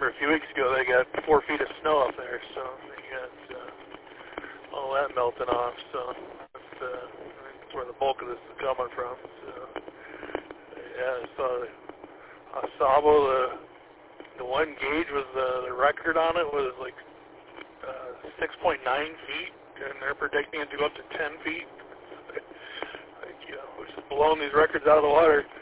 for a few weeks ago, they got 4 feet of snow up there, so they got all that melting off. So that's where the bulk of this is coming from. So yeah, so Sabo, the one gauge was the record on it was like 6.9 feet, and they're predicting it to go up to 10 feet. Like, you know, we're just blowing these records out of the water.